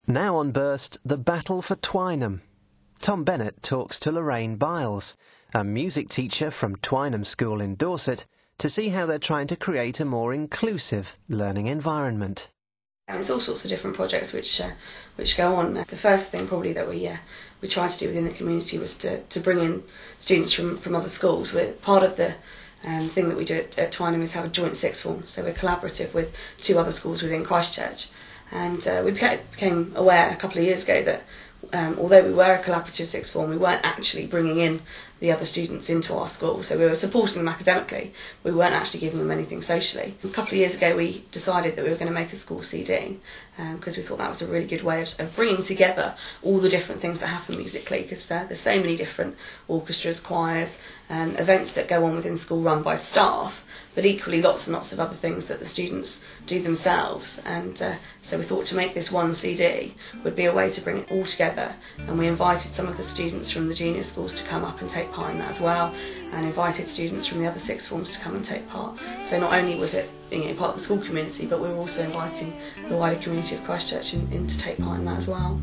Now on Burst, the battle for Twynham. Tom Bennett talks to Lorraine Biles, a music teacher from Twynham School in Dorset, to see how they're trying to create a more inclusive learning environment. There's all sorts of different projects which go on. The first thing probably that we tried to do within the community was to bring in students from other schools. Part of the thing that we do at Twynham is have a joint sixth form, so we're collaborative with two other schools within Christchurch. And we became aware a couple of years ago that although we were a collaborative sixth form, we weren't actually bringing in the other students into our school. So we were supporting them academically, we weren't actually giving them anything socially. A couple of years ago we decided that we were going to make a school CD because we thought that was a really good way of bringing together all the different things that happen musically, because there's so many different orchestras, choirs, events that go on within school run by staff, but equally lots and lots of other things that the students do themselves. And so we thought to make this one CD would be a way to bring it all together, and we invited some of the students from the junior schools to come up and take part in that as well, and invited students from the other sixth forms to come and take part. So not only was it part of the school community, but we were also inviting the wider community of Christchurch in to take part in that as well.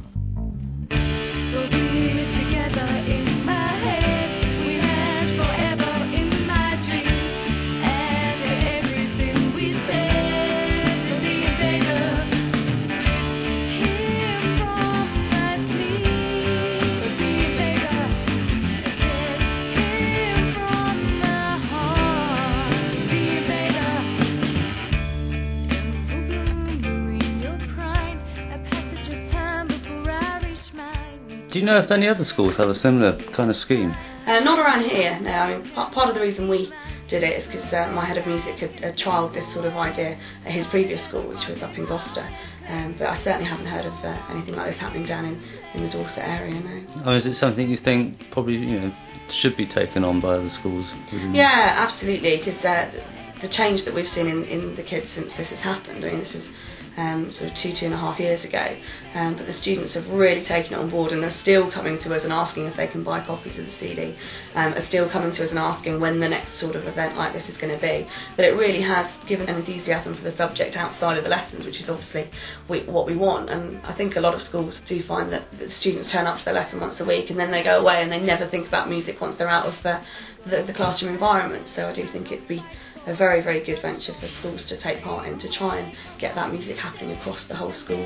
We'll be here together in my head, we last forever in my dreams, and everything we said will be a better. Hear from my sleep will be a better. Just hear from my heart will be a better. In full bloom during your prime, a passage of time before I reach mine. Do you know if any other schools have a similar kind of scheme? Not around here, no. I mean, part of the reason we did it is because my head of music had trialled this sort of idea at his previous school, which was up in Gloucester. But I certainly haven't heard of anything like this happening down in the Dorset area, no. Or is it something you think probably should be taken on by other schools? Yeah, absolutely, because the change that we've seen in the kids since this has happened, I mean, this was sort of 2.5 years ago, but the students have really taken it on board, and they're still coming to us and asking if they can buy copies of the CD, are still coming to us and asking when the next sort of event like this is going to be. But it really has given an enthusiasm for the subject outside of the lessons, which is obviously what we want. And I think a lot of schools do find that the students turn up to their lesson once a week and then they go away and they never think about music once they're out of the classroom environment. So I do think it'd be a very, very good venture for schools to take part in, to try and get that music happening across the whole school.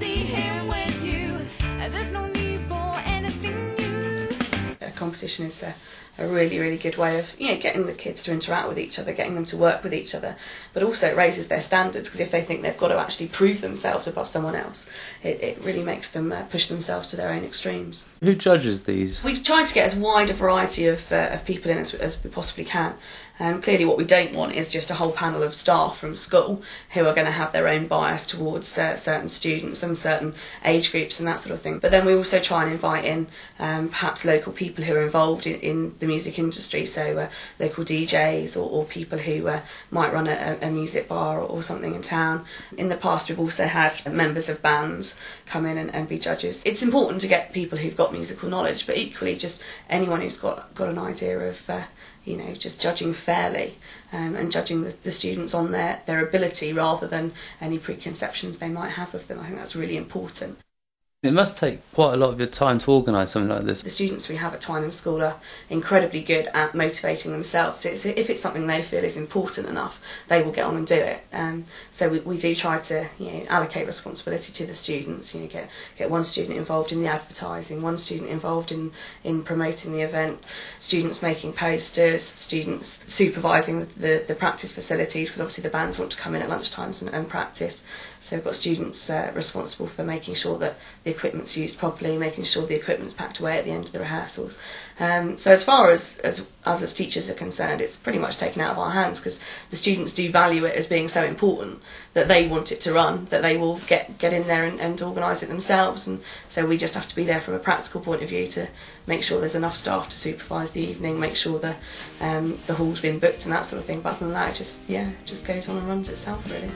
A competition is a really, really good way of getting the kids to interact with each other, getting them to work with each other, but also it raises their standards, because if they think they've got to actually prove themselves above someone else, it really makes them push themselves to their own extremes. Who judges these? We try to get as wide a variety of people in as we possibly can. Clearly what we don't want is just a whole panel of staff from school who are going to have their own bias towards certain students and certain age groups and that sort of thing. But then we also try and invite in perhaps local people who are involved in the music industry, so local DJs or people who might run a music bar or something in town. In the past we've also had members of bands come in and be judges. It's important to get people who've got musical knowledge, but equally just anyone who's got an idea of just judging fairly and judging the students on their ability rather than any preconceptions they might have of them. I think that's really important. It must take quite a lot of your time to organise something like this. The students we have at Twynham School are incredibly good at motivating themselves. If it's something they feel is important enough, they will get on and do it. So we do try to allocate responsibility to the students. Get one student involved in the advertising, one student involved in promoting the event, students making posters, students supervising the practice facilities, because obviously the bands want to come in at lunchtimes and practice. So we've got students responsible for making sure that the equipment's used properly, making sure the equipment's packed away at the end of the rehearsals. So as far as us as teachers are concerned, it's pretty much taken out of our hands, because the students do value it as being so important that they want it to run, that they will get in there and organise it themselves. And so we just have to be there from a practical point of view to make sure there's enough staff to supervise the evening, make sure the hall's been booked and that sort of thing. But other than that, it just goes on and runs itself, really.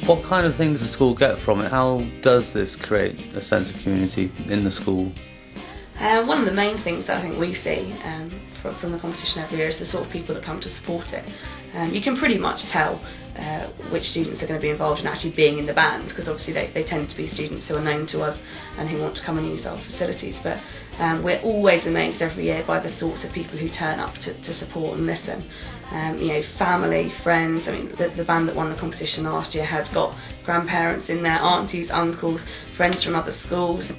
What kind of things does the school get from it? How does this create a sense of community in the school? One of the main things that I think we see from the competition every year is the sort of people that come to support it. You can pretty much tell which students are going to be involved in actually being in the band, because obviously they tend to be students who are known to us and who want to come and use our facilities. But we're always amazed every year by the sorts of people who turn up to support and listen. Family, friends. I mean, the band that won the competition last year had got grandparents in there, aunties, uncles, friends from other schools.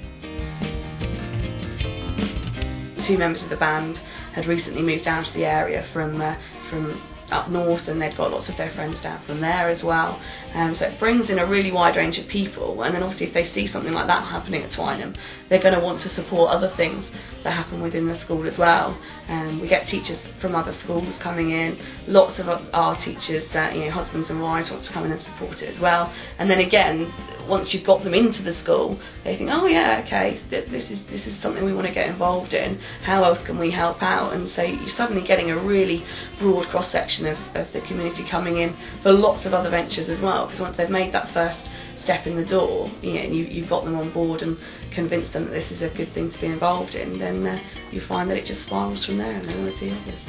2 members of the band had recently moved down to the area from up north, and they'd got lots of their friends down from there as well. So it brings in a really wide range of people, and then obviously if they see something like that happening at Twynham, they're going to want to support other things that happen within the school as well. We get teachers from other schools coming in. Lots of our teachers, husbands and wives, want to come in and support it as well. And then again, once you've got them into the school, they think, oh yeah, okay, this is something we want to get involved in. How else can we help out? And so you're suddenly getting a really broad cross-section of the community coming in for lots of other ventures as well, because once they've made that first step in the door, and you've got them on board and convinced them that this is a good thing to be involved in, then you find that it just spirals from there and they want to do others.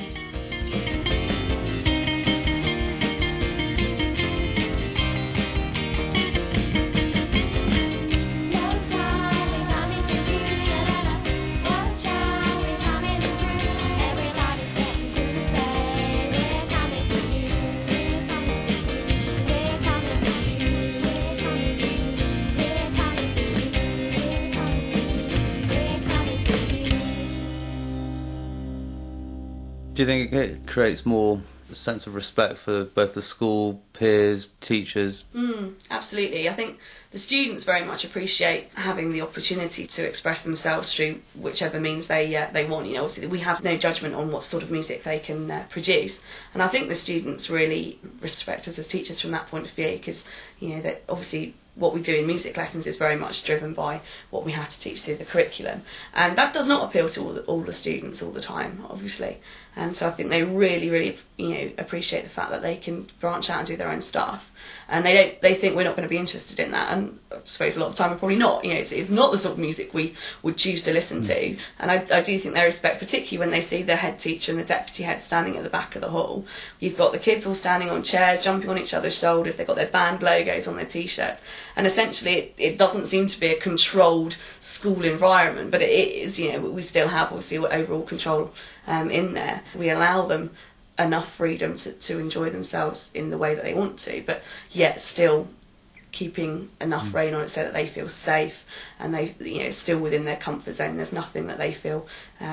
Do you think it creates more sense of respect for both the school, peers, teachers? Absolutely. I think the students very much appreciate having the opportunity to express themselves through whichever means they want. Obviously we have no judgment on what sort of music they can produce, and I think the students really respect us as teachers from that point of view, because that obviously what we do in music lessons is very much driven by what we have to teach through the curriculum, and that does not appeal to all the students all the time, obviously. So I think they really, really, appreciate the fact that they can branch out and do their own stuff, and they think we're not going to be interested in that, and I suppose a lot of the time we're probably not. It's not the sort of music we would choose to listen to, and I do think they respect, particularly when they see the head teacher and the deputy head standing at the back of the hall. You've got the kids all standing on chairs, jumping on each other's shoulders. They've got their band logos on their t-shirts, and essentially it doesn't seem to be a controlled school environment, but it is. We still have obviously overall control in there. We allow them enough freedom to enjoy themselves in the way that they want to, but yet still keeping enough rein on it so that they feel safe and they still within their comfort zone. There's nothing that they feel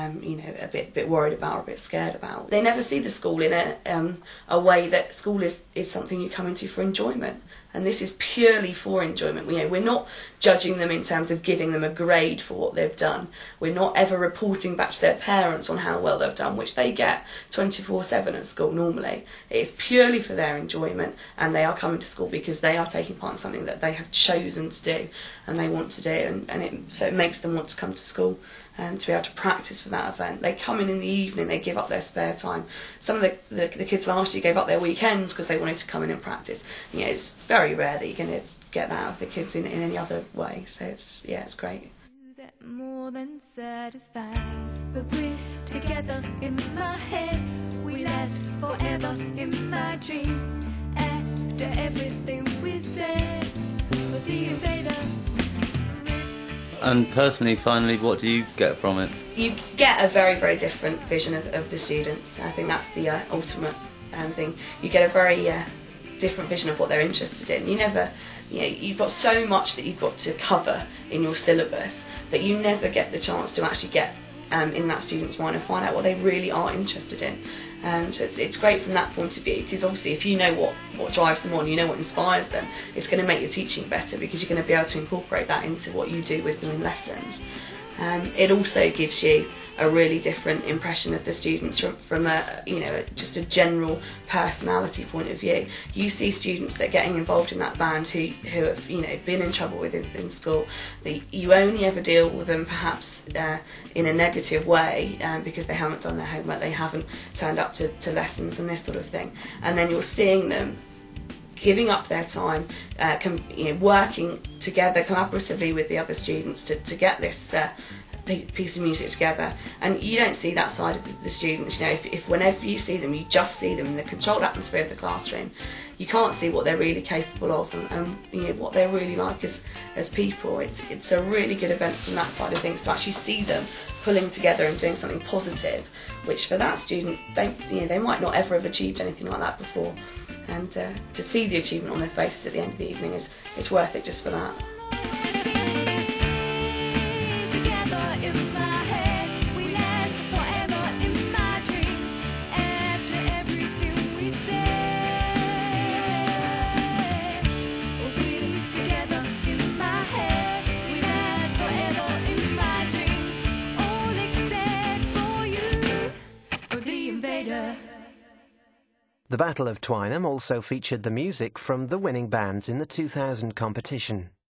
a bit worried about or a bit scared about. They never see the school in a way that school is something you come into for enjoyment, and this is purely for enjoyment. We're not judging them in terms of giving them a grade for what they've done. We're not ever reporting back to their parents on how well they've done, which they get 24/7 at school normally. It is purely for their enjoyment, and they are coming to school because they are taking part in something that they have chosen to do and they want to do, so it makes them want to come to school to be able to practice for that event. They come in the evening, they give up their spare time. Some of the kids last year gave up their weekends because they wanted to come in and practice. It's very rare that you're going to get that out of the kids in any other way, so it's great. That more than satisfies, but we're together in my head. We last forever in my dreams. After everything we said, but the invader. And personally, finally, what do you get from it? You get a very, very different vision of the students. I think that's the ultimate thing. You get a very different vision of what they're interested in. You've got so much that you've got to cover in your syllabus that you never get the chance to actually get in that student's mind and find out what they really are interested in. So it's great from that point of view, because obviously if you know what drives them on, you know what inspires them, it's going to make your teaching better because you're going to be able to incorporate that into what you do with them in lessons. It also gives you a really different impression of the students from just a general personality point of view. You see students that are getting involved in that band who have been in trouble with in school. You only ever deal with them perhaps in a negative way because they haven't done their homework, they haven't turned up to lessons and this sort of thing. And then you're seeing them giving up their time, working together collaboratively with the other students to get this piece of music together. And you don't see that side of the students. If whenever you see them, you just see them in the controlled atmosphere of the classroom. You can't see what they're really capable of and what they're really like as people. It's a really good event from that side of things, to actually see them pulling together and doing something positive, which for that student, they might not ever have achieved anything like that before. And to see the achievement on their faces at the end of the evening is worth it just for that. Together in my head, we last forever in my dreams. After everything we said, we'll be together in my head, we last forever in my dreams. All except for you, or the invader. The Battle of Twynham also featured the music from the winning bands in the 2000 competition.